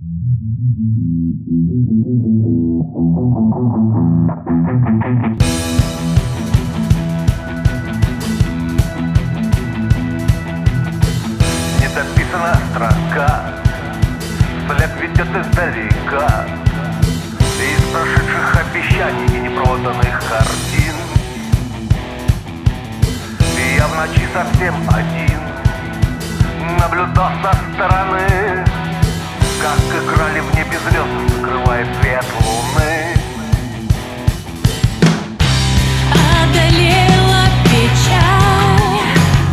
Недописана строка, след ведет издалека, из прошедших обещаний и непроданных картин. И я в ночи совсем один наблюдал со стороны, как играли в небе звезды, закрывая свет луны. Одолела печаль,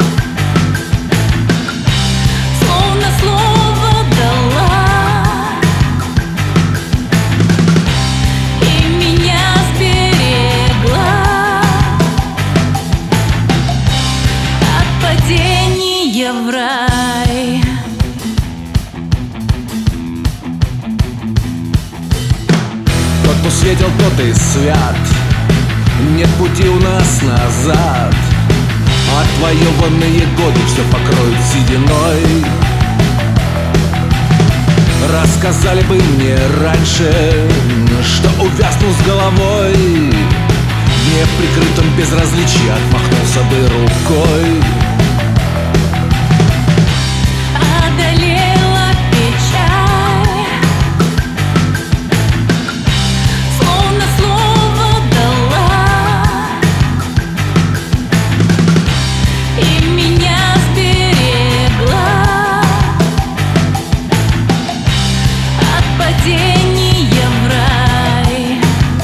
словно слово дала, и меня сберегла от падения в рай. Тот усветил, тот и свят, нет пути у нас назад. Отвоеванные годы все покроют сединой. Рассказали бы мне раньше, что увязну с головой в неприкрытом безразличии, отмахнулся бы рукой. Одолела печаль, словно слово дала, и меня сберегла от падения в рай.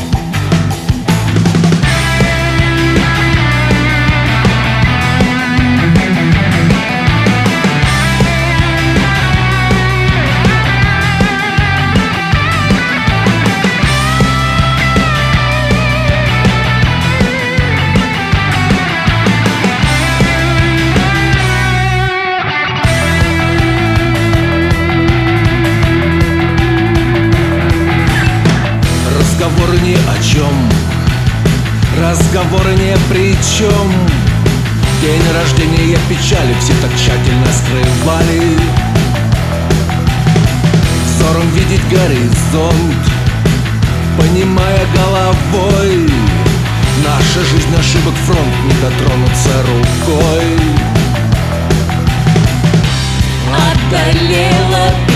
Разговоры ни о чем, разговоры ни при чем. День рождения печали все так тщательно скрывали. Взором видеть горизонт, понимая головой, наша жизнь ошибок фронт, не дотронуться рукой. Одолела